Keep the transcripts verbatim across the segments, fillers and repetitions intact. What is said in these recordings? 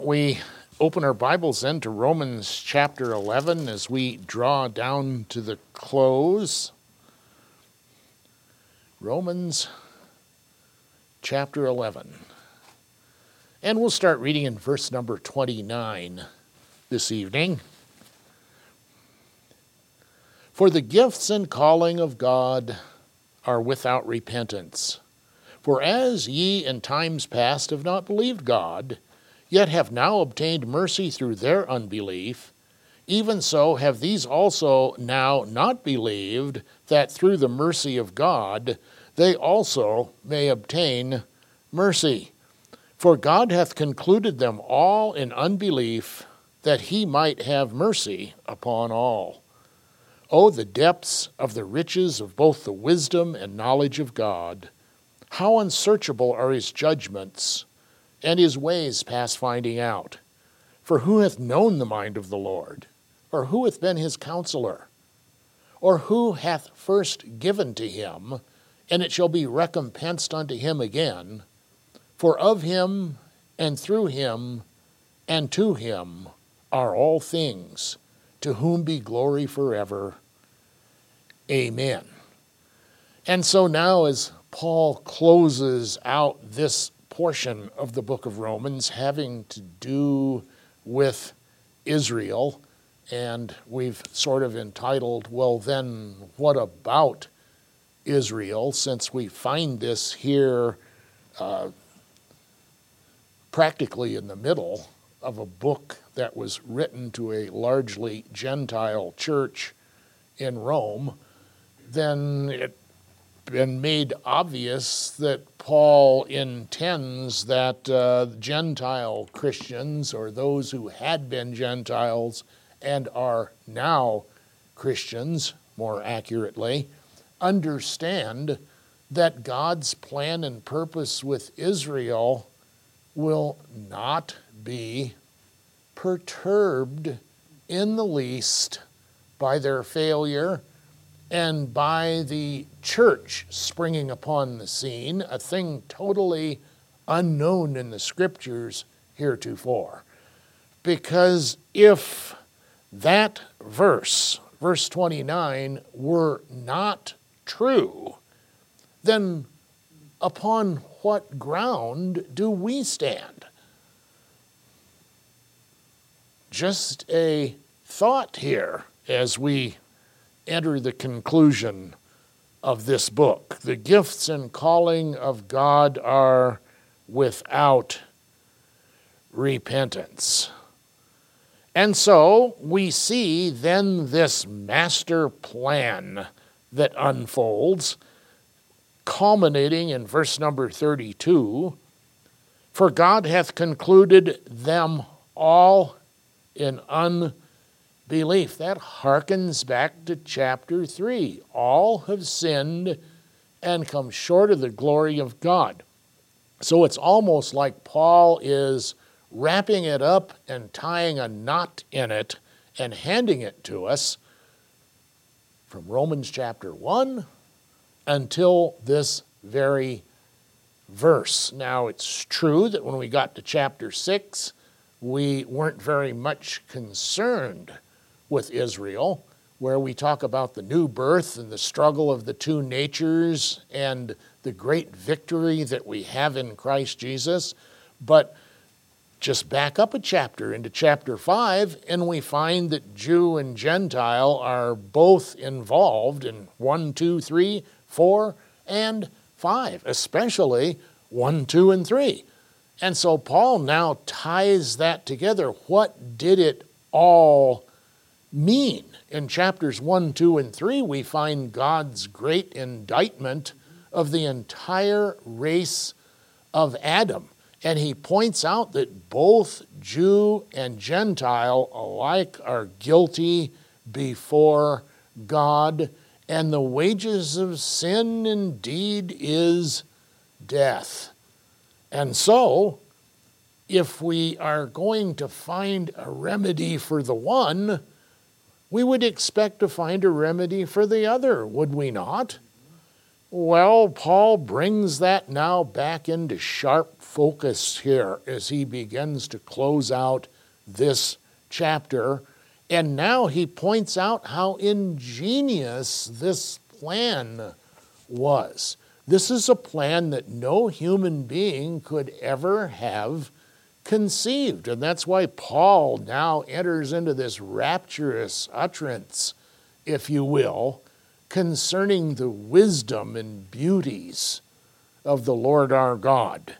We open our Bibles then to Romans chapter eleven as we draw down to the close. Romans chapter eleven. And we'll start reading in verse number twenty-nine this evening. For the gifts and calling of God are without repentance. For as ye in times past have not believed God, yet have now obtained mercy through their unbelief, even so have these also now not believed, that through the mercy of God they also may obtain mercy. For God hath concluded them all in unbelief, that he might have mercy upon all. O the depths of the riches of both the wisdom and knowledge of God! How unsearchable are his judgments, and his ways past finding out. For who hath known the mind of the Lord? Or who hath been his counselor? Or who hath first given to him, and it shall be recompensed unto him again? For of him, and through him, and to him are all things, to whom be glory forever. Amen. And so now as Paul closes out this portion of the book of Romans having to do with Israel, and we've sort of entitled, well then, what about Israel, since we find this here uh, practically in the middle of a book that was written to a largely Gentile church in Rome, then it been made obvious that Paul intends that uh, Gentile Christians, or those who had been Gentiles and are now Christians, more accurately, understand that God's plan and purpose with Israel will not be perturbed in the least by their failure and by the church springing upon the scene, a thing totally unknown in the scriptures heretofore. Because if that verse, verse twenty-nine, were not true, then upon what ground do we stand? Just a thought here as we enter the conclusion of this book. The gifts and calling of God are without repentance. And so we see then this master plan that unfolds, culminating in verse number thirty-two. For God hath concluded them all in unbelief. Belief. That harkens back to chapter three. All have sinned and come short of the glory of God. So it's almost like Paul is wrapping it up and tying a knot in it and handing it to us from Romans chapter one until this very verse. Now it's true that when we got to chapter six, we weren't very much concerned with Israel, where we talk about the new birth and the struggle of the two natures and the great victory that we have in Christ Jesus. But just back up a chapter into chapter five, and we find that Jew and Gentile are both involved in one, two, three, four, and five, especially one, two, and three. And so Paul now ties that together. What did it all mean? In chapters one, two, and three, we find God's great indictment of the entire race of Adam. And he points out that both Jew and Gentile alike are guilty before God, and the wages of sin indeed is death. And so, if we are going to find a remedy for the one, we would expect to find a remedy for the other, would we not? Well, Paul brings that now back into sharp focus here as he begins to close out this chapter. And now he points out how ingenious this plan was. This is a plan that no human being could ever have conceived. And that's why Paul now enters into this rapturous utterance, if you will, concerning the wisdom and beauties of the Lord our God.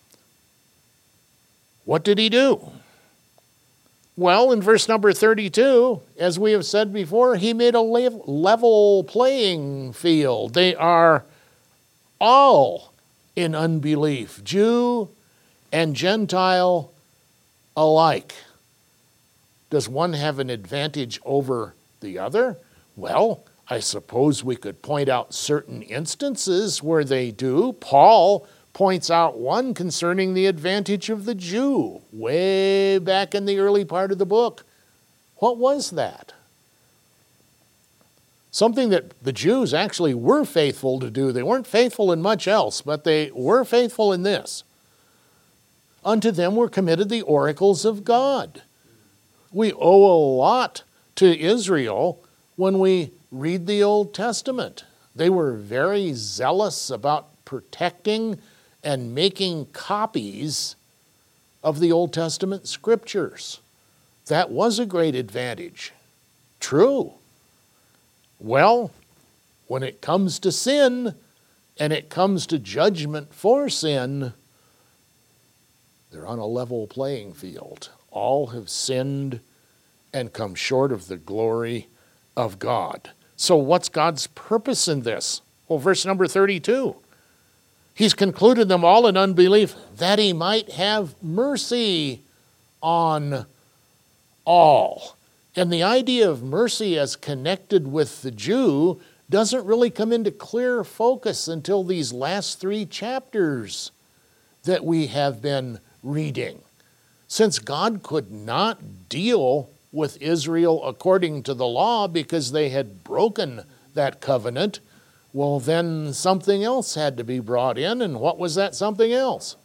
What did he do? Well, in verse number thirty-two, as we have said before, he made a level playing field. They are all in unbelief, Jew and Gentile alike. Does one have an advantage over the other? Well, I suppose we could point out certain instances where they do. Paul points out one concerning the advantage of the Jew way back in the early part of the book. What was that? Something that the Jews actually were faithful to do. They weren't faithful in much else, but they were faithful in this. Unto them were committed the oracles of God. We owe a lot to Israel when we read the Old Testament. They were very zealous about protecting and making copies of the Old Testament scriptures. That was a great advantage. True. Well, when it comes to sin and it comes to judgment for sin, they're on a level playing field. All have sinned and come short of the glory of God. So what's God's purpose in this? Well, verse number thirty-two. He's concluded them all in unbelief, that he might have mercy on all. And the idea of mercy as connected with the Jew doesn't really come into clear focus until these last three chapters that we have been reading. Since God could not deal with Israel according to the law because they had broken that covenant, well, then something else had to be brought in. And what was that something else?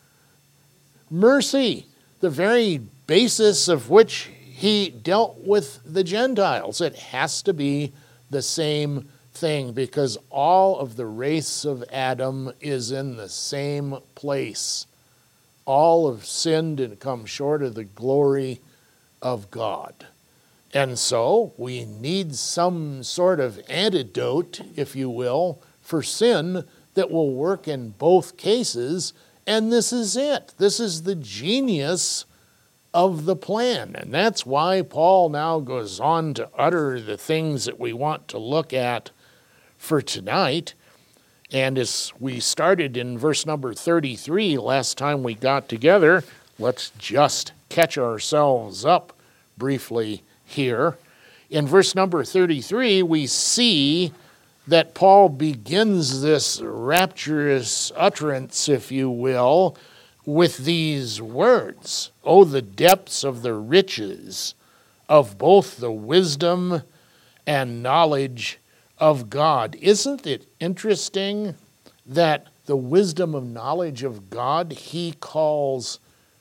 Mercy, the very basis of which he dealt with the Gentiles. It has to be the same thing because all of the race of Adam is in the same place. All have sinned and come short of the glory of God. And so we need some sort of antidote, if you will, for sin that will work in both cases. And this is it. This is the genius of the plan. And that's why Paul now goes on to utter the things that we want to look at for tonight. And as we started in verse number thirty-three last time we got together, let's just catch ourselves up briefly here. In verse number thirty-three, we see that Paul begins this rapturous utterance, if you will, with these words. Oh, the depths of the riches of both the wisdom and knowledge of God. Isn't it interesting that the wisdom and knowledge of God he calls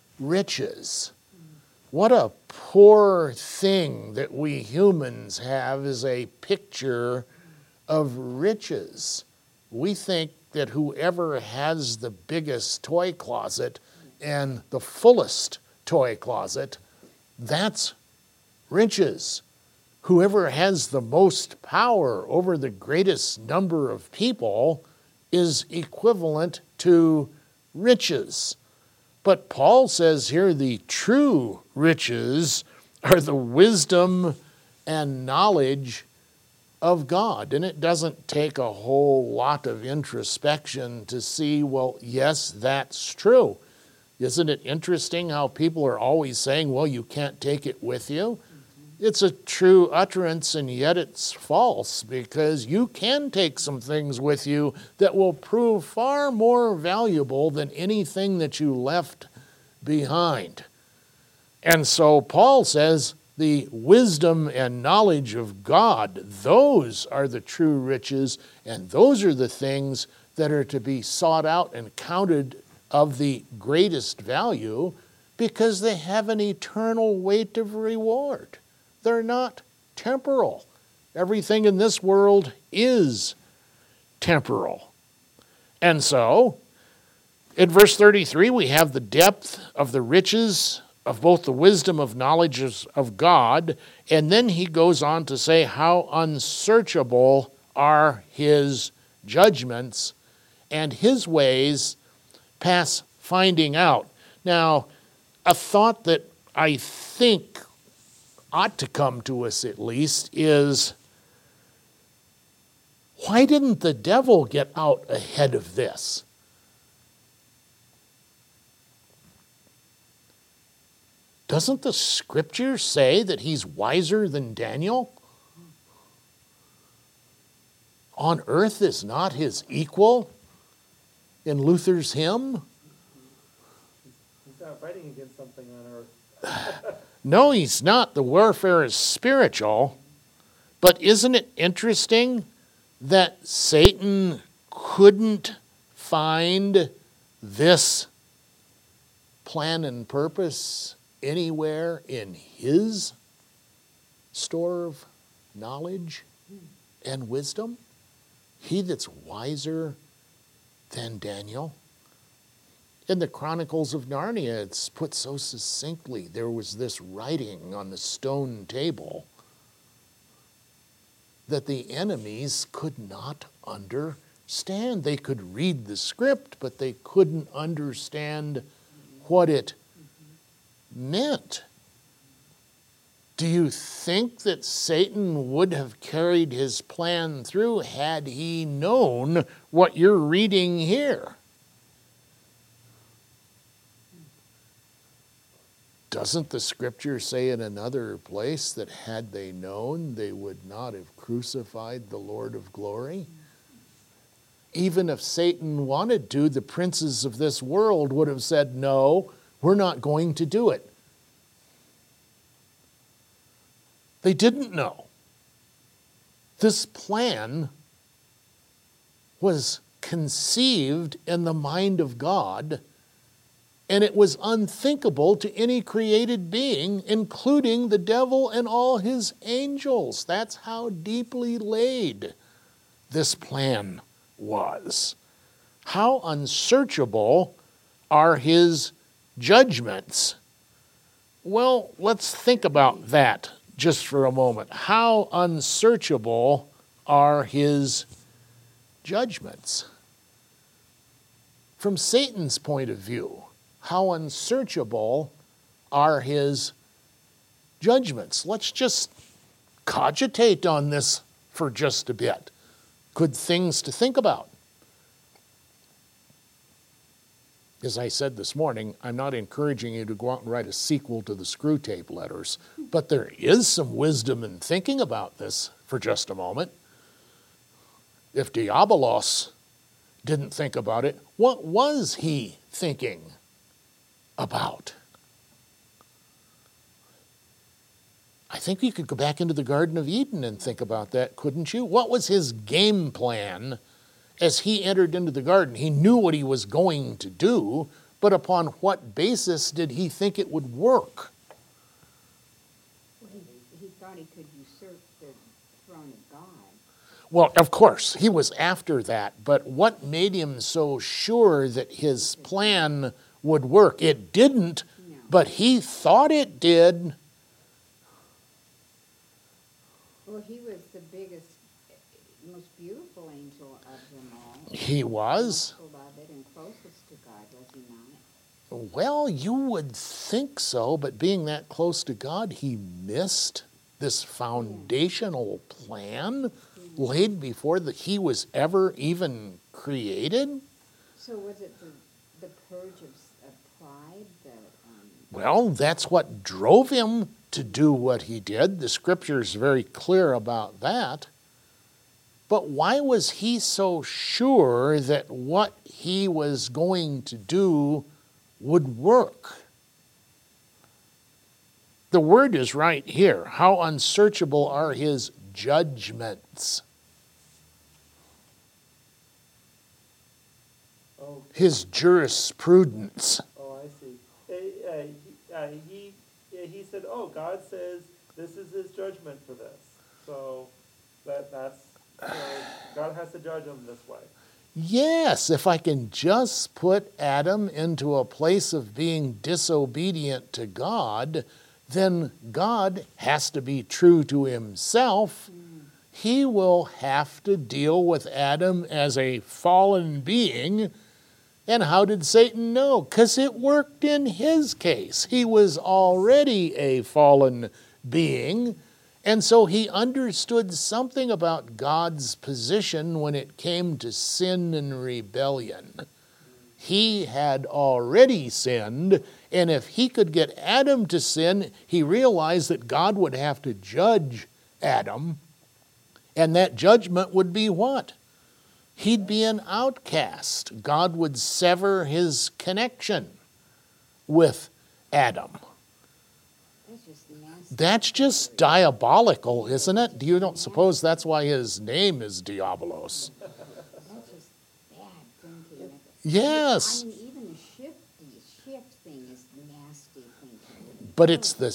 riches? What a poor thing that we humans have is a picture of riches. We think that whoever has the biggest toy closet and the fullest toy closet, that's riches. Whoever has the most power over the greatest number of people is equivalent to riches. But Paul says here the true riches are the wisdom and knowledge of God. And it doesn't take a whole lot of introspection to see, well, yes, that's true. Isn't it interesting how people are always saying, well, you can't take it with you? It's a true utterance, and yet it's false, because you can take some things with you that will prove far more valuable than anything that you left behind. And so Paul says the wisdom and knowledge of God. Those are the true riches, and those are the things that are to be sought out and counted of the greatest value, because they have an eternal weight of reward. They're not temporal. Everything in this world is temporal. And so, in verse thirty-three, we have the depth of the riches of both the wisdom of knowledge of God, and then he goes on to say how unsearchable are his judgments, and his ways pass finding out. Now, a thought that I think ought to come to us at least is, why didn't the devil get out ahead of this? Doesn't the scripture say that he's wiser than Daniel? On earth is not his equal, in Luther's hymn. He's not fighting against something on earth. No, he's not. The warfare is spiritual. But isn't it interesting that Satan couldn't find this plan and purpose anywhere in his store of knowledge and wisdom? He that's wiser than Daniel. In the Chronicles of Narnia, it's put so succinctly. There was this writing on the stone table that the enemies could not understand. They could read the script, but they couldn't understand what it meant. Do you think that Satan would have carried his plan through had he known what you're reading here? Doesn't the scripture say in another place that had they known, they would not have crucified the Lord of glory? Even if Satan wanted to, the princes of this world would have said, no, we're not going to do it. They didn't know. This plan was conceived in the mind of God, and it was unthinkable to any created being, including the devil and all his angels. That's how deeply laid this plan was. How unsearchable are his judgments? Well, let's think about that just for a moment. How unsearchable are his judgments? From Satan's point of view, how unsearchable are his judgments? Let's just cogitate on this for just a bit. Good things to think about. As I said this morning, I'm not encouraging you to go out and write a sequel to the Screwtape Letters, but there is some wisdom in thinking about this for just a moment. If Diabolos didn't think about it, what was he thinking about? I think you could go back into the Garden of Eden and think about that, couldn't you? What was his game plan as he entered into the garden? He knew what he was going to do, but upon what basis did he think it would work? Well, he, he thought he could usurp the throne of God. Well, of course, he was after that, but what made him so sure that his plan would work? It didn't, No. but he thought it did. Well, he was the biggest, most beautiful angel of them all. He was. Most beloved and closest to God, was he not? Well, you would think so, but being that close to God, he missed this foundational plan laid before that he was ever even created. So was it the, the purge of, of pride that... Um, Well, that's what drove him to do what he did. The scripture is very clear about that. But why was he so sure that what he was going to do would work? The word is right here. How unsearchable are his judgments. Oh, His jurisprudence. oh, I see. Uh, uh, he, uh, he, yeah, he said, oh, God says this is his judgment for this. So that that's, so God has to judge him this way. Yes, if I can just put Adam into a place of being disobedient to God, then God has to be true to himself. He will have to deal with Adam as a fallen being. And how did Satan know? Because it worked in his case. He was already a fallen being. And so he understood something about God's position when it came to sin and rebellion. He had already sinned, and if he could get Adam to sin, he realized that God would have to judge Adam, and that judgment would be what? He'd be an outcast. God would sever his connection with Adam. That's just nasty. That's just diabolical, isn't it? You don't suppose that's why his name is Diabolos? That's just bad thinking. Yes. I mean, even the shift, the shift thing is nasty thinking. But it's the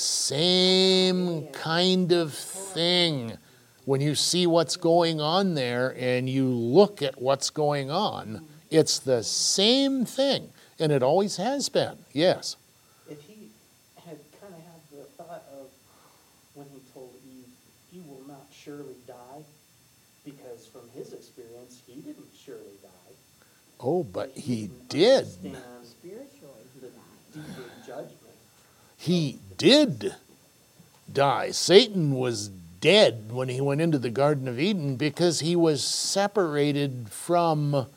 same kind of thing. When you see what's going on there and you look at what's going on, it's the same thing. And it always has been. Yes. If he had kind of had the thought of when he told Eve, you will not surely die, because from his experience, he didn't surely die. Oh, but he didn't did. understand Spiritually, he the died. deeper judgment. He did die. Satan was dead when he went into the Garden of Eden because he was separated from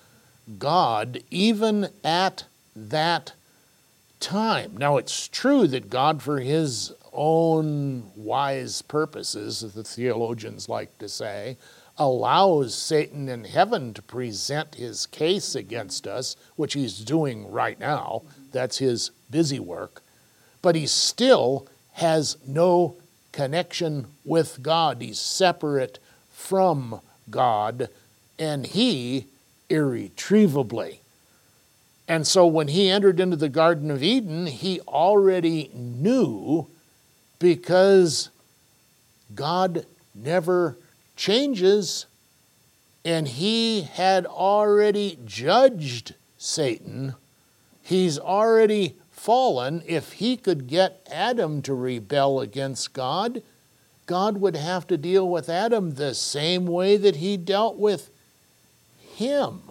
God even at that time. Now, it's true that God, for his own wise purposes, as the theologians like to say, allows Satan in heaven to present his case against us, which he's doing right now. That's his busy work. But he still has no connection with God. He's separate from God, and he irretrievably. And so when he entered into the Garden of Eden, he already knew, because God never changes, and he had already judged Satan. He's already fallen. If he could get Adam to rebel against God, God would have to deal with Adam the same way that he dealt with him.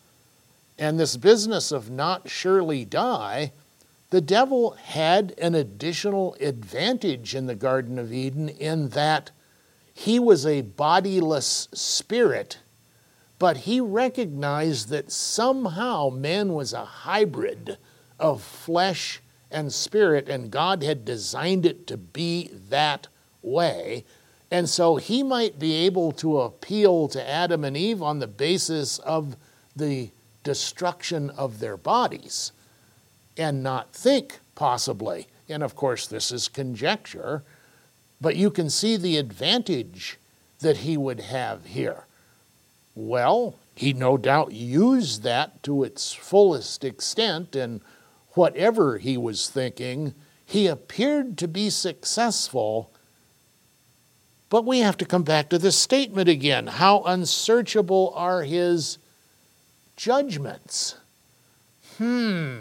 And this business of not surely die, the devil had an additional advantage in the Garden of Eden in that he was a bodiless spirit, but he recognized that somehow man was a hybrid of flesh and spirit, and God had designed it to be that way. And so he might be able to appeal to Adam and Eve on the basis of the destruction of their bodies and not think, possibly. And of course, this is conjecture, but you can see the advantage that he would have here. Well, he no doubt used that to its fullest extent, and whatever he was thinking, he appeared to be successful. But we have to come back to this statement again. How unsearchable are his judgments? Hmm.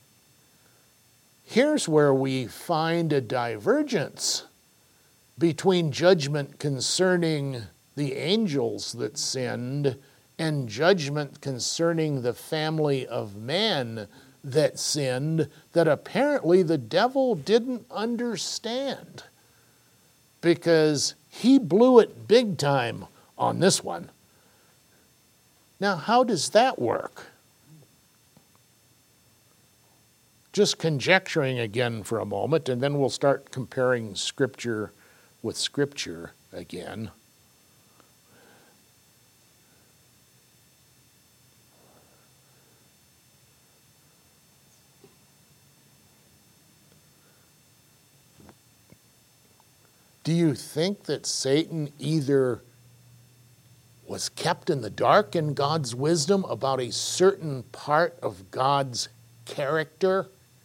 Here's where we find a divergence between judgment concerning the angels that sinned and judgment concerning the family of man that sinned, that apparently the devil didn't understand, because he blew it big time on this one. Now, how does that work? Just conjecturing again for a moment, and then we'll start comparing Scripture with Scripture again. Do you think that Satan either was kept in the dark in God's wisdom about a certain part of God's character?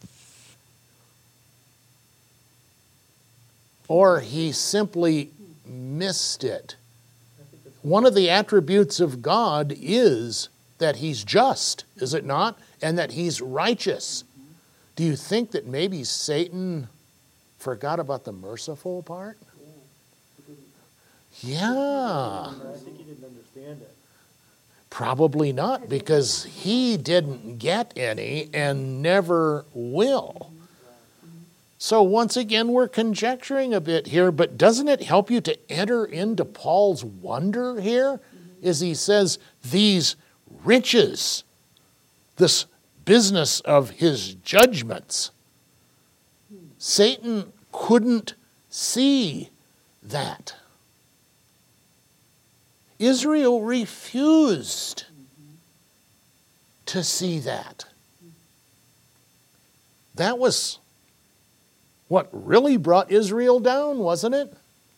Or he simply missed it? One of the attributes of God is that he's just, is it not? And that he's righteous. Do you think that maybe Satan forgot about the merciful part? Yeah. I think he didn't understand it. Probably not, because he didn't get any and never will. So once again, we're conjecturing a bit here, but doesn't it help you to enter into Paul's wonder here? As he says, these riches, this business of his judgments, Satan couldn't see that. Israel refused to see that. That was what really brought Israel down, wasn't it?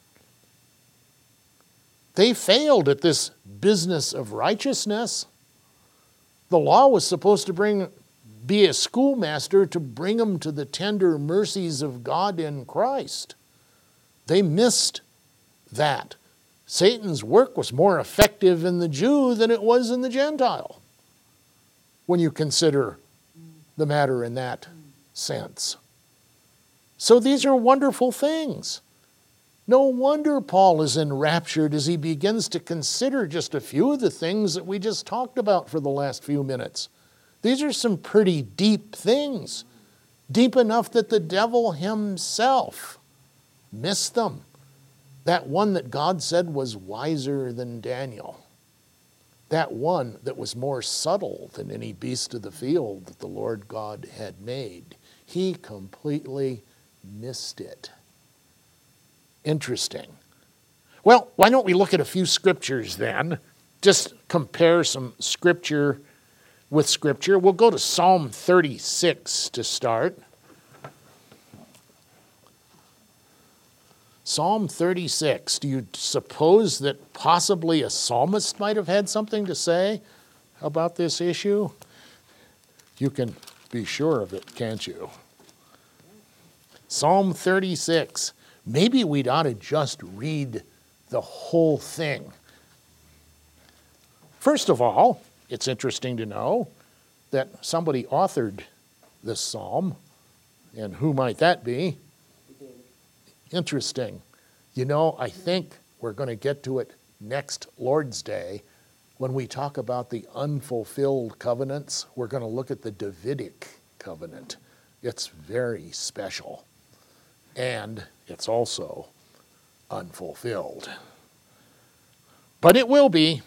They failed at this business of righteousness. The law was supposed to bring, be a schoolmaster to bring them to the tender mercies of God in Christ. They missed that. Satan's work was more effective in the Jew than it was in the Gentile, when you consider the matter in that sense. So these are wonderful things. No wonder Paul is enraptured as he begins to consider just a few of the things that we just talked about for the last few minutes. These are some pretty deep things, deep enough that the devil himself missed them. That one that God said was wiser than Daniel. That one that was more subtle than any beast of the field that the Lord God had made. He completely missed it. Interesting. Well, why don't we look at a few scriptures then? Just compare some scripture with scripture. We'll go to Psalm thirty-six to start. Psalm thirty-six. Do you suppose that possibly a psalmist might have had something to say about this issue? You can be sure of it, can't you? Psalm thirty-six. Maybe we'd ought to just read the whole thing. First of all, it's interesting to know that somebody authored this psalm. And who might that be? Interesting. You know, I think we're going to get to it next Lord's Day when we talk about the unfulfilled covenants. We're going to look at the Davidic covenant. It's very special. And it's also unfulfilled. But it will be.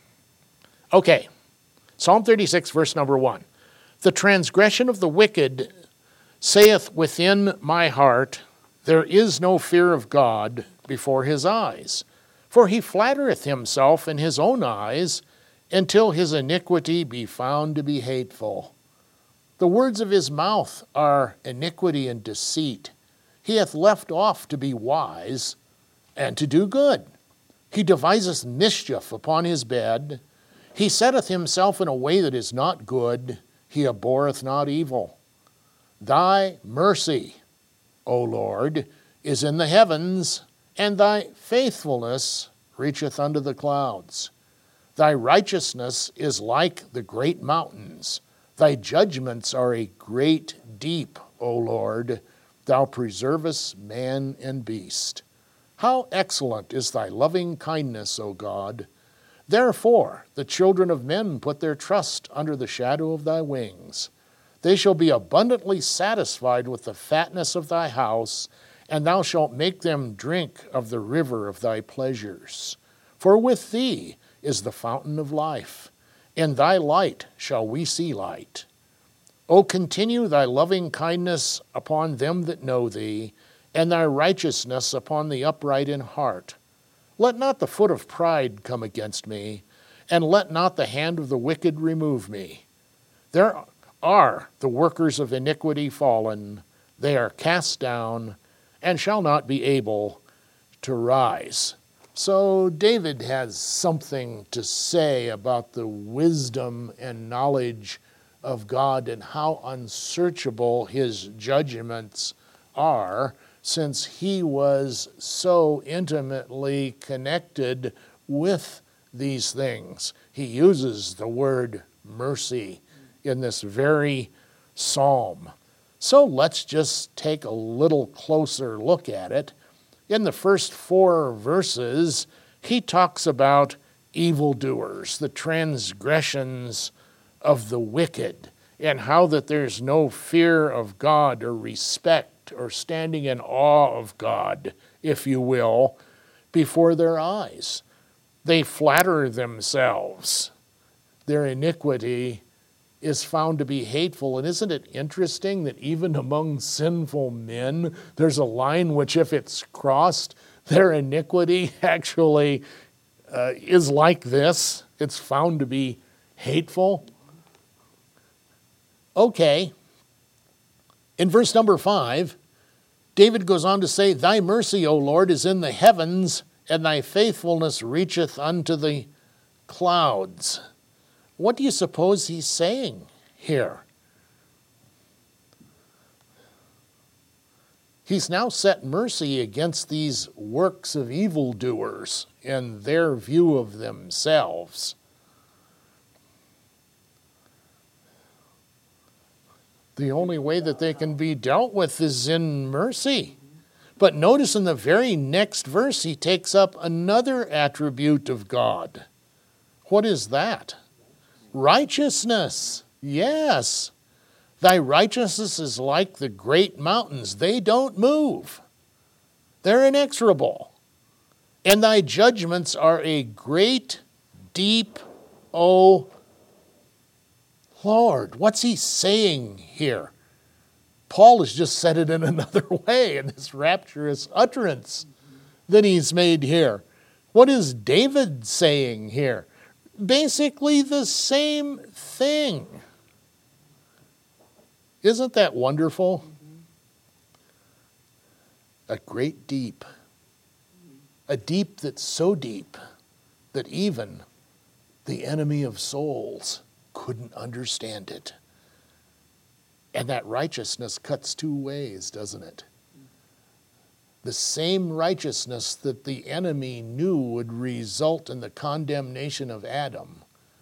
Okay, Psalm thirty-six, verse number one. The transgression of the wicked saith within my heart, there is no fear of God before his eyes. For he flattereth himself in his own eyes, until his iniquity be found to be hateful. The words of his mouth are iniquity and deceit. He hath left off to be wise and to do good. He deviseth mischief upon his bed. He setteth himself in a way that is not good. He abhorreth not evil. Thy mercy, O Lord, is in the heavens, and thy faithfulness reacheth unto the clouds. Thy righteousness is like the great mountains. Thy judgments are a great deep, O Lord. Thou preservest man and beast. How excellent is thy loving kindness, O God! Therefore the children of men put their trust under the shadow of thy wings. They shall be abundantly satisfied with the fatness of thy house, and thou shalt make them drink of the river of thy pleasures. For with thee is the fountain of life. In thy light shall we see light. O continue thy loving kindness upon them that know thee, and thy righteousness upon the upright in heart. Let not the foot of pride come against me, and let not the hand of the wicked remove me. There are the workers of iniquity fallen, they are cast down, and shall not be able to rise. So David has something to say about the wisdom and knowledge of God and how unsearchable his judgments are, since he was so intimately connected with these things. He uses the word mercy in this very psalm. So let's just take a little closer look at it. In the first four verses, he talks about evildoers, the transgressions of the wicked, and how that there's no fear of God or respect or standing in awe of God, if you will, before their eyes. They flatter themselves. Their iniquity is found to be hateful. And isn't it interesting that even among sinful men, there's a line which, if it's crossed, their iniquity actually uh, is like this. It's found to be hateful. Okay. In verse number five, David goes on to say, "Thy mercy, O Lord, is in the heavens, and thy faithfulness reacheth unto the clouds." What do you suppose he's saying here? He's now set mercy against these works of evildoers and their view of themselves. The only way that they can be dealt with is in mercy. But notice in the very next verse, he takes up another attribute of God. What is that? Righteousness. Yes. Thy righteousness is like the great mountains. They don't move. They're inexorable. And thy judgments are a great, deep, O Lord. What's he saying here? Paul has just said it in another way in this rapturous utterance that he's made here. What is David saying here? Basically the same thing. Isn't that wonderful? A great deep. A deep that's so deep that even the enemy of souls couldn't understand it. And that righteousness cuts two ways, doesn't it? The same righteousness that the enemy knew would result in the condemnation of Adam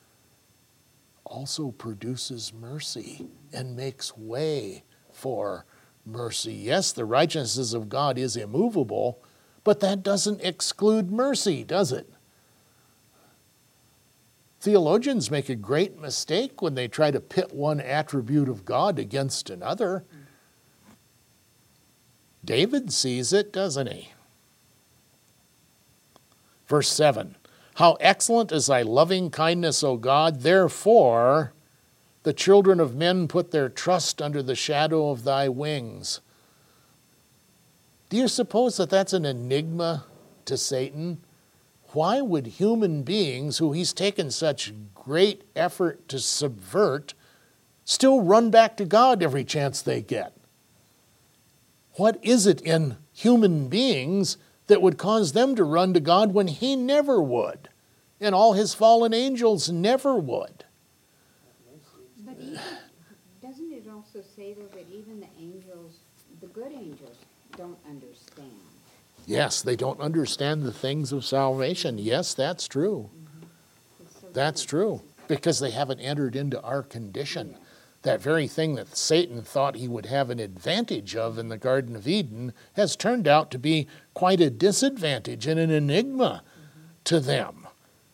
also produces mercy and makes way for mercy. Yes, the righteousness of God is immovable, but that doesn't exclude mercy, does it? Theologians make a great mistake when they try to pit one attribute of God against another. David sees it, doesn't he? Verse seven, "How excellent is thy loving kindness, O God, therefore the children of men put their trust under the shadow of thy wings." Do you suppose that that's an enigma to Satan? Why would human beings, who he's taken such great effort to subvert, still run back to God every chance they get? What is it in human beings that would cause them to run to God when he never would, and all his fallen angels never would? But even, doesn't it also say, though, that even the angels, the good angels, don't understand? Yes, they don't understand the things of salvation. Yes, that's true. Mm-hmm. So That's true, because they haven't entered into our condition. That very thing that Satan thought he would have an advantage of in the Garden of Eden has turned out to be quite a disadvantage and an enigma mm-hmm. to them.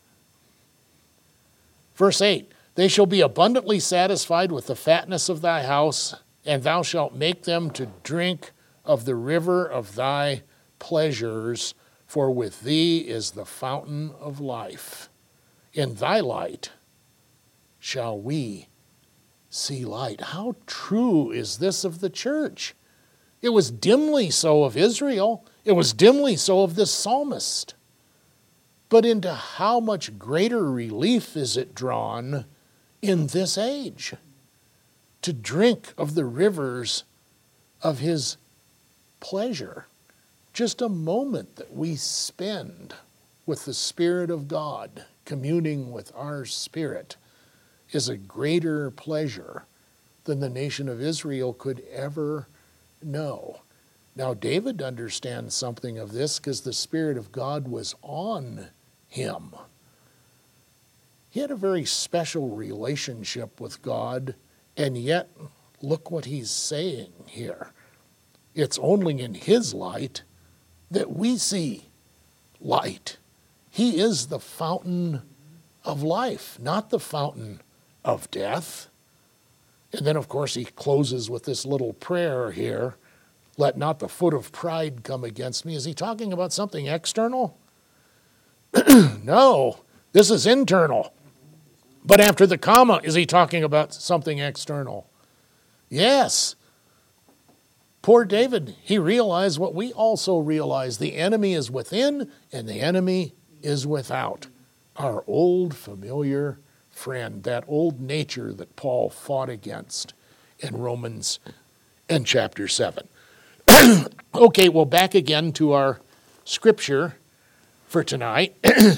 Verse eight, "They shall be abundantly satisfied with the fatness of thy house, and thou shalt make them to drink of the river of thy pleasures, for with thee is the fountain of life. In thy light shall we see light." How true is this of the church? It was dimly so of Israel. It was dimly so of this psalmist. But into how much greater relief is it drawn in this age? To drink of the rivers of his pleasure. just a moment that we spend with the Spirit of God, communing with our spirit, is a greater pleasure than the nation of Israel could ever know. Now, David understands something of this because the Spirit of God was on him. He had a very special relationship with God, and yet, look what he's saying here. It's only in his light that we see light. He is the fountain of life, not the fountain of death. And then, of course, he closes with this little prayer here. Let not the foot of pride come against me. Is he talking about something external? No, this is internal. But after the comma, is he talking about something external? Yes. Poor David, he realized what we also realize. The enemy is within and the enemy is without. Our old familiar friend, that old nature that Paul fought against in Romans in chapter seven. Okay, well, back again to our scripture for tonight.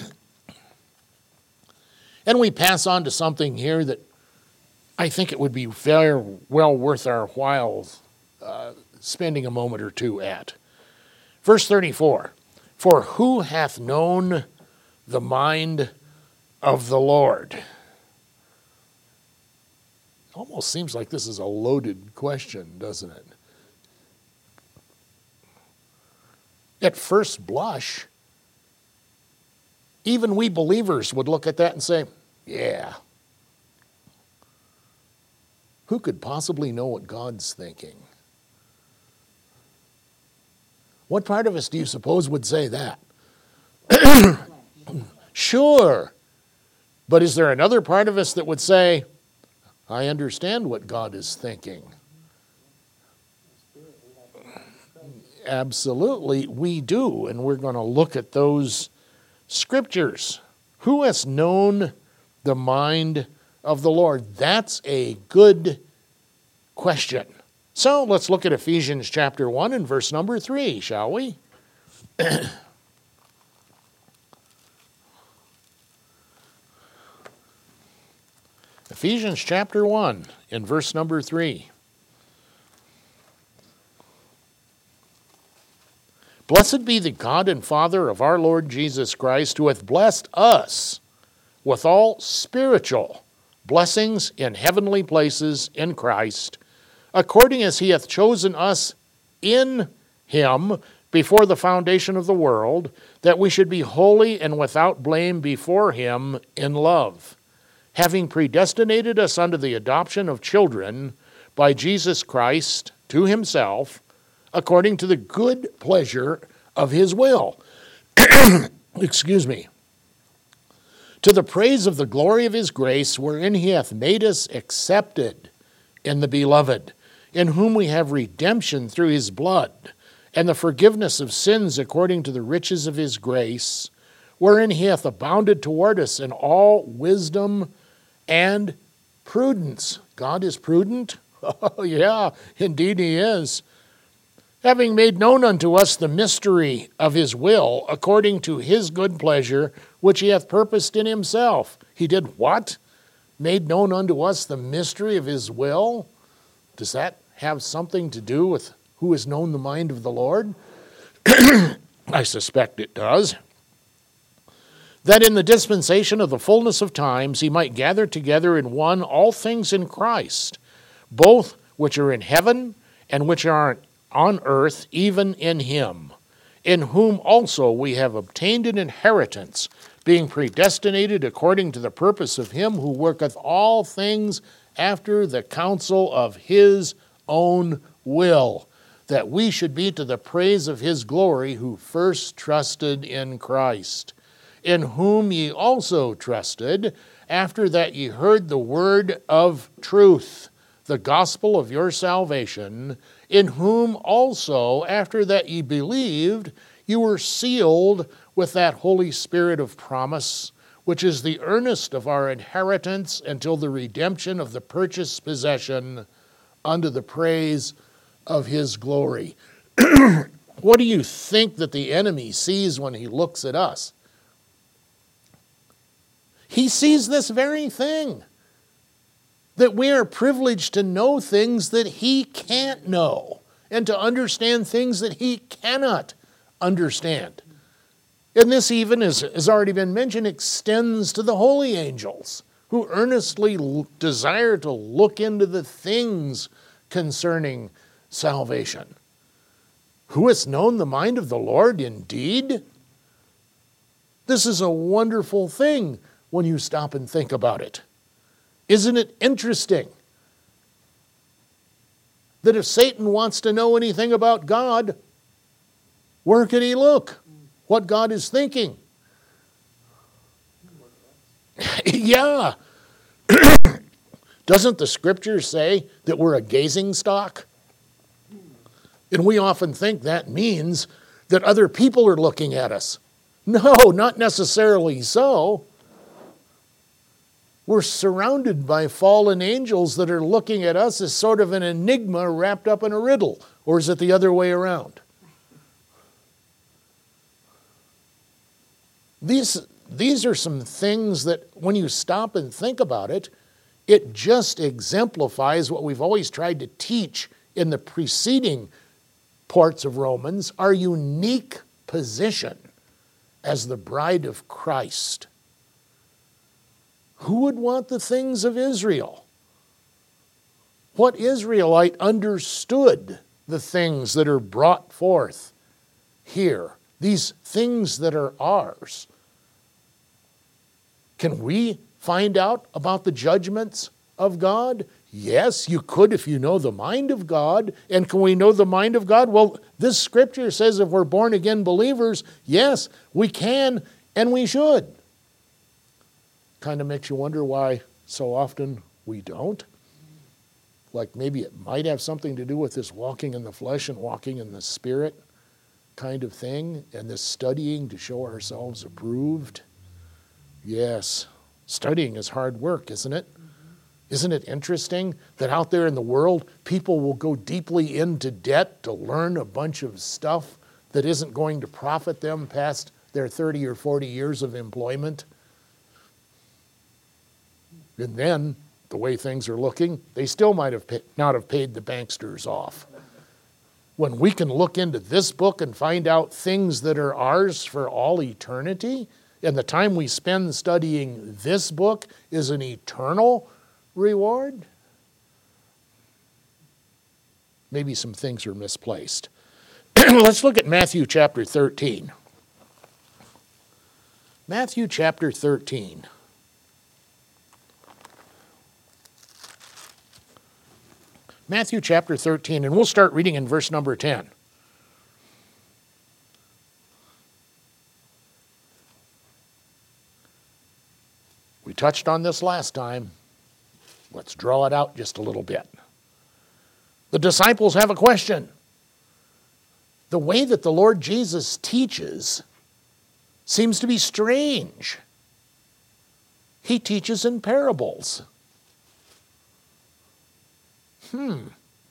And we pass on to something here that I think it would be very well worth our while uh, spending a moment or two at. Verse thirty-four, for who hath known the mind of the Lord? Almost seems like this is a loaded question, doesn't it? At first blush, even we believers would look at that and say, yeah. Who could possibly know what God's thinking? What part of us do you suppose would say that? Sure. But is there another part of us that would say, I understand what God is thinking? Absolutely, we do. And we're going to look at those scriptures. Who has known the mind of the Lord? That's a good question. So let's look at Ephesians chapter one and verse number three, shall we? Ephesians chapter one and verse number three. Blessed be the God and Father of our Lord Jesus Christ, who hath blessed us with all spiritual blessings in heavenly places in Christ, according as he hath chosen us in him before the foundation of the world, that we should be holy and without blame before him in love, having predestinated us unto the adoption of children by Jesus Christ to himself, according to the good pleasure of his will. Excuse me. To the praise of the glory of his grace, wherein he hath made us accepted in the beloved, in whom we have redemption through his blood, and the forgiveness of sins according to the riches of his grace, wherein he hath abounded toward us in all wisdom and prudence. God is prudent? Oh, yeah, indeed he is. Having made known unto us the mystery of his will, according to his good pleasure, which he hath purposed in himself. He did what? Made known unto us the mystery of his will? Does that have something to do with who has known the mind of the Lord? I suspect it does. That in the dispensation of the fullness of times he might gather together in one all things in Christ, both which are in heaven and which are on earth, even in him, in whom also we have obtained an inheritance, being predestinated according to the purpose of him who worketh all things after the counsel of his own will, that we should be to the praise of his glory, who first trusted in Christ, in whom ye also trusted, after that ye heard the word of truth, the gospel of your salvation, in whom also, after that ye believed, you were sealed with that Holy Spirit of promise, which is the earnest of our inheritance until the redemption of the purchased possession unto the praise of his glory. What do you think that the enemy sees when he looks at us? He sees this very thing, that we are privileged to know things that he can't know and to understand things that he cannot understand. And this even, as has already been mentioned, extends to the holy angels who earnestly l- desire to look into the things concerning salvation. Who has known the mind of the Lord indeed? This is a wonderful thing when you stop and think about it. Isn't it interesting that if Satan wants to know anything about God, where can he look? What God is thinking? Yeah. Doesn't the scripture say that we're a gazing stock? And we often think that means that other people are looking at us. No, not necessarily so. We're surrounded by fallen angels that are looking at us as sort of an enigma wrapped up in a riddle. Or is it the other way around? These, these are some things that when you stop and think about it, it just exemplifies what we've always tried to teach in the preceding parts of Romans, our unique position as the bride of Christ. Who would want the things of Israel? What Israelite understood the things that are brought forth here? These things that are ours. Can we find out about the judgments of God? Yes, you could if you know the mind of God. And can we know the mind of God? Well, this scripture says if we're born again believers, yes, we can and we should. Kind of makes you wonder why so often we don't. Like maybe it might have something to do with this walking in the flesh and walking in the spirit kind of thing, and this studying to show ourselves approved. Yes, studying is hard work, isn't it? Isn't it interesting that out there in the world, people will go deeply into debt to learn a bunch of stuff that isn't going to profit them past their thirty or forty years of employment? And then, the way things are looking, they still might have pay, not have paid the banksters off. When we can look into this book and find out things that are ours for all eternity, and the time we spend studying this book is an eternal reward, maybe some things are misplaced. Let's look at Matthew chapter thirteen. Matthew chapter thirteen. Matthew chapter thirteen, and we'll start reading in verse number ten. We touched on this last time. Let's draw it out just a little bit. The disciples have a question. The way that the Lord Jesus teaches seems to be strange. He teaches in parables. Hmm.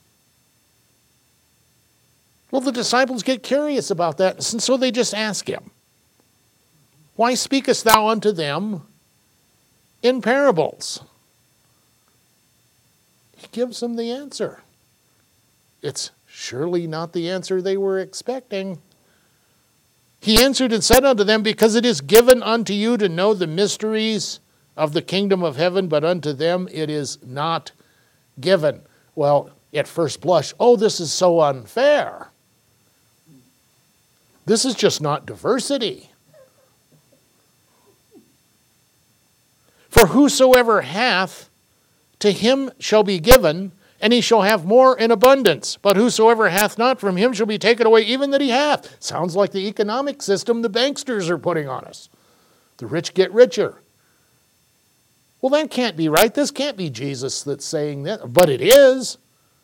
Well, the disciples get curious about that, and so they just ask him, "Why speakest thou unto them in parables?" He gives them the answer. It's surely not the answer they were expecting. He answered and said unto them, "Because it is given unto you to know the mysteries of the kingdom of heaven, but unto them it is not given." Well, at first blush, oh, this is so unfair. This is just not diversity. For whosoever hath, to him shall be given, and he shall have more in abundance. But whosoever hath not, from him shall be taken away even that he hath. Sounds like the economic system the banksters are putting on us. The rich get richer. Well, that can't be right. This can't be Jesus that's saying that, but it is.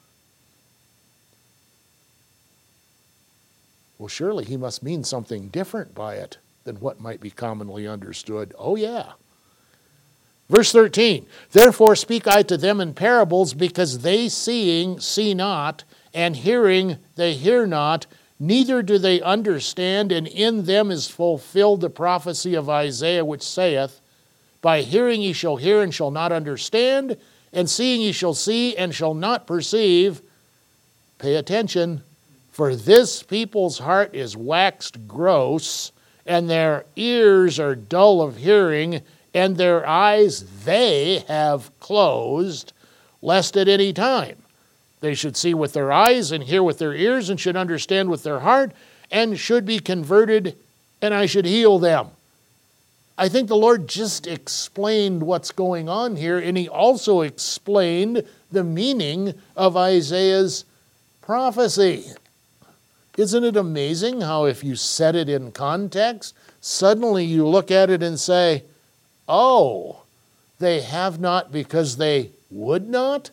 Well, surely he must mean something different by it than what might be commonly understood. Oh, yeah. Verse thirteen, "Therefore speak I to them in parables, because they seeing see not, and hearing they hear not, neither do they understand, and in them is fulfilled the prophecy of Isaiah, which saith, By hearing ye shall hear and shall not understand, and seeing ye shall see and shall not perceive. Pay attention, for this people's heart is waxed gross, and their ears are dull of hearing, and their eyes they have closed, lest at any time they should see with their eyes and hear with their ears and should understand with their heart and should be converted, and I should heal them. I think the Lord just explained what's going on here, and he also explained the meaning of Isaiah's prophecy. Isn't it amazing how if you set it in context, suddenly you look at it and say, oh, they have not because they would not?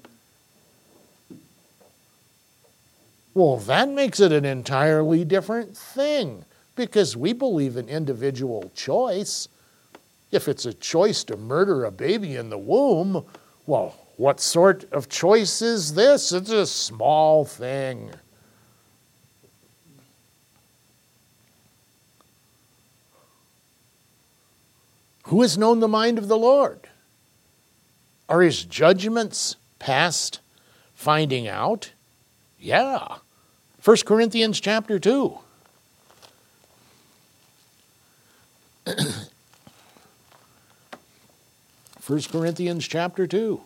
Well, that makes it an entirely different thing, because we believe in individual choice. If it's a choice to murder a baby in the womb, well, what sort of choice is this? It's a small thing. Who has known the mind of the Lord? Are his judgments past finding out? Yeah. First Corinthians chapter two. First Corinthians chapter two.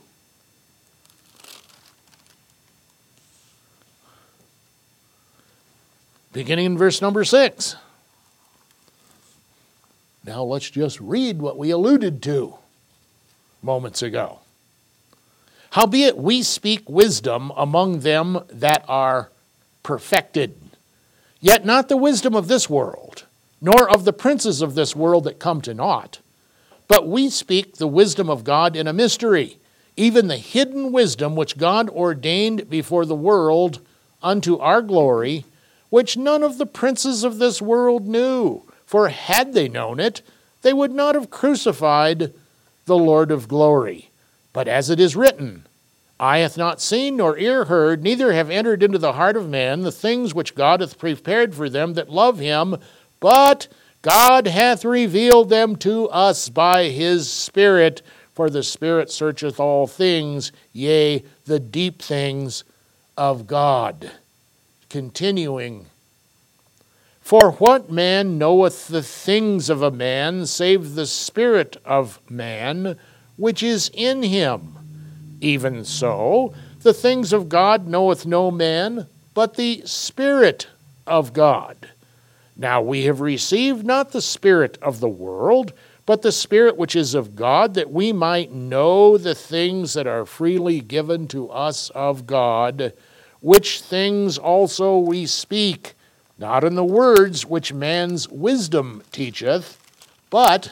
Beginning in verse number six. Now let's just read what we alluded to moments ago. Howbeit we speak wisdom among them that are perfected, yet not the wisdom of this world, nor of the princes of this world that come to naught. But we speak the wisdom of God in a mystery, even the hidden wisdom which God ordained before the world unto our glory, which none of the princes of this world knew. For had they known it, they would not have crucified the Lord of glory. But as it is written, Eye hath not seen, nor ear heard, neither have entered into the heart of man the things which God hath prepared for them that love him, but God hath revealed them to us by his Spirit, for the Spirit searcheth all things, yea, the deep things of God. Continuing, For what man knoweth the things of a man, save the spirit of man, which is in him? Even so, the things of God knoweth no man, but the Spirit of God. Now we have received not the spirit of the world, but the Spirit which is of God, that we might know the things that are freely given to us of God, which things also we speak, not in the words which man's wisdom teacheth, but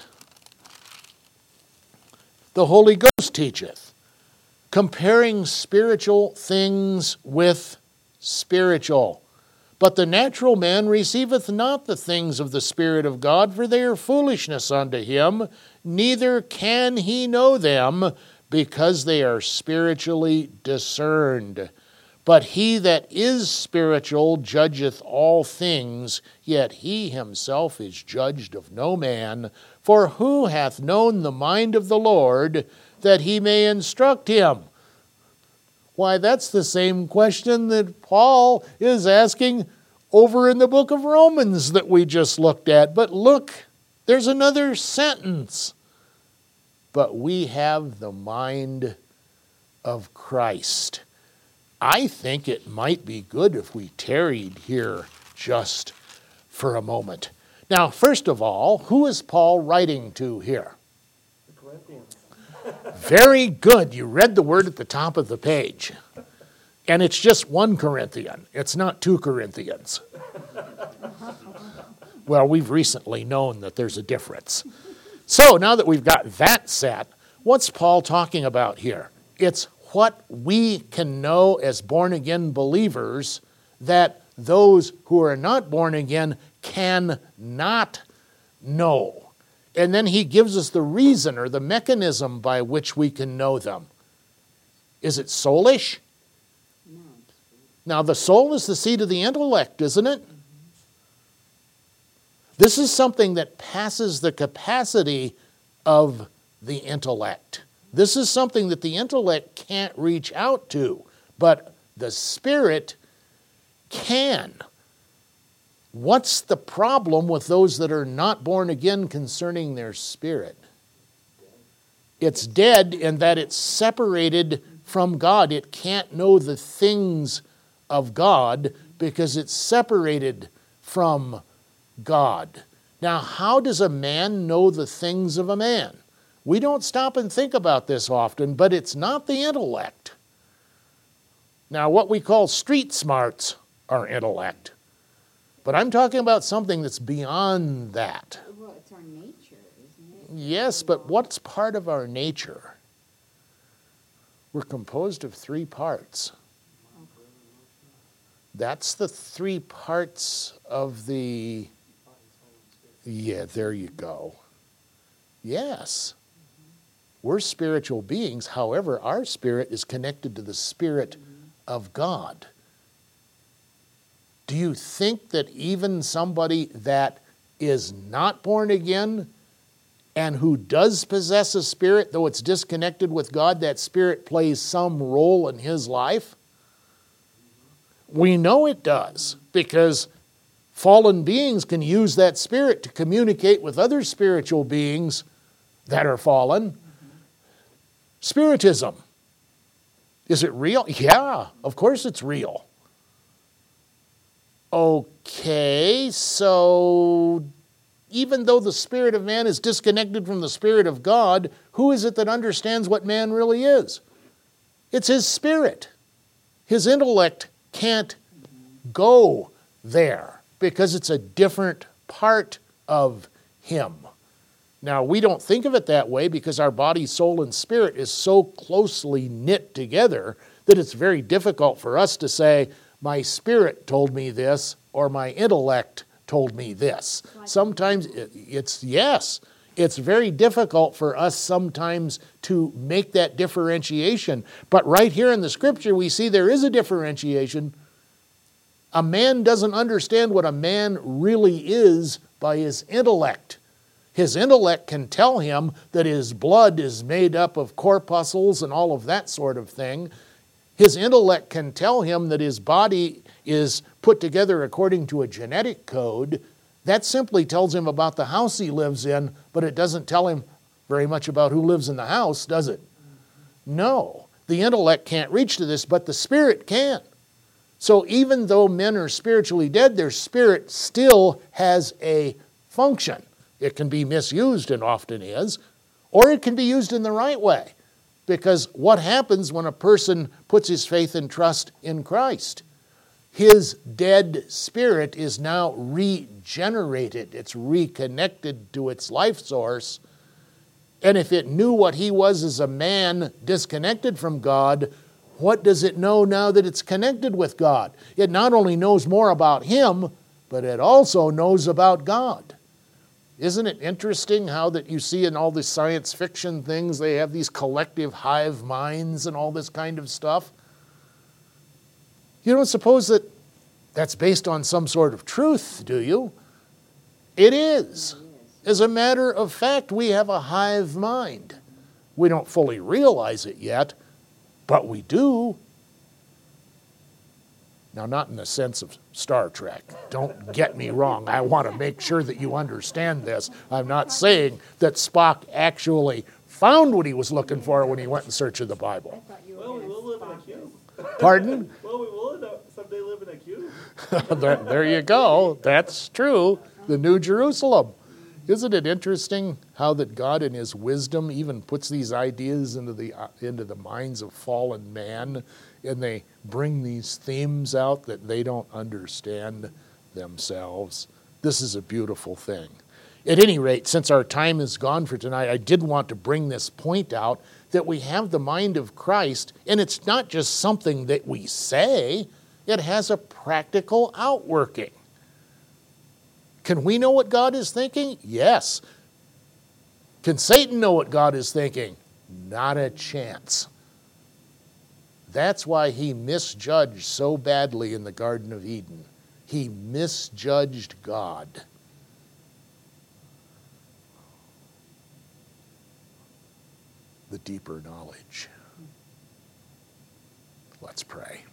the Holy Ghost teacheth, comparing spiritual things with spiritual. But the natural man receiveth not the things of the Spirit of God, for they are foolishness unto him, neither can he know them, because they are spiritually discerned. But he that is spiritual judgeth all things, yet he himself is judged of no man. For who hath known the mind of the Lord, that he may instruct him? Why, that's the same question that Paul is asking over in the book of Romans that we just looked at. But look, there's another sentence. But we have the mind of Christ. I think it might be good if we tarried here just for a moment. Now, first of all, who is Paul writing to here? The Corinthians. Very good. You read the word at the top of the page. And it's just one Corinthian. It's not two Corinthians. Well, we've recently known that there's a difference. So now that we've got that set, what's Paul talking about here? It's what we can know as born-again believers that those who are not born again cannot know. And then he gives us the reason or the mechanism by which we can know them. Is it soulish? No. Now, the soul is the seat of the intellect, isn't it? This is something that passes the capacity of the intellect. This is something that the intellect can't reach out to, but the Spirit can. What's the problem with those that are not born again concerning their spirit? It's dead in that it's separated from God. It can't know the things of God because it's separated from God. Now, how does a man know the things of a man? We don't stop and think about this often, but it's not the intellect. Now, what we call street smarts are intellect. But I'm talking about something that's beyond that. Well, it's our nature, isn't it? Yes, but what's part of our nature? We're composed of three parts. That's the three parts of the... Yeah, there you go. Yes. We're spiritual beings. However, our spirit is connected to the Spirit of God. Do you think that even somebody that is not born again and who does possess a spirit, though it's disconnected with God, that spirit plays some role in his life? We know it does, because fallen beings can use that spirit to communicate with other spiritual beings that are fallen. Spiritism. Is it real? Yeah, of course it's real. Okay, so even though the spirit of man is disconnected from the Spirit of God, who is it that understands what man really is? It's his spirit. His intellect can't go there because it's a different part of him. Now, we don't think of it that way because our body, soul, and spirit is so closely knit together that it's very difficult for us to say, my spirit told me this, or my intellect told me this. Sometimes it's, yes, it's very difficult for us sometimes to make that differentiation. But right here in the Scripture, we see there is a differentiation. A man doesn't understand what a man really is by his intellect. His intellect can tell him that his blood is made up of corpuscles and all of that sort of thing. His intellect can tell him that his body is put together according to a genetic code. That simply tells him about the house he lives in, but it doesn't tell him very much about who lives in the house, does it? No, the intellect can't reach to this, but the spirit can. So even though men are spiritually dead, their spirit still has a function. It can be misused, and often is, or it can be used in the right way. Because what happens when a person puts his faith and trust in Christ? His dead spirit is now regenerated. It's reconnected to its life source. And if it knew what he was as a man disconnected from God, what does it know now that it's connected with God? It not only knows more about him, but it also knows about God. Isn't it interesting how that you see in all these science fiction things, they have these collective hive minds and all this kind of stuff? You don't suppose that that's based on some sort of truth, do you? It is. As a matter of fact, we have a hive mind. We don't fully realize it yet, but we do. Now, not in the sense of Star Trek. Don't get me wrong. I want to make sure that you understand this. I'm not saying that Spock actually found what he was looking for when he went in search of the Bible. Well, we will live in a cube. Pardon? Well, we will someday live in a cube. there, there you go. That's true. The New Jerusalem. Isn't it interesting how that God in his wisdom even puts these ideas into the, uh, into the minds of fallen man, and they bring these themes out that they don't understand themselves. This is a beautiful thing. At any rate, since our time is gone for tonight, I did want to bring this point out that we have the mind of Christ, and it's not just something that we say, it has a practical outworking. Can we know what God is thinking? Yes. Can Satan know what God is thinking? Not a chance. That's why he misjudged so badly in the Garden of Eden. He misjudged God. the deeper knowledge. Let's pray.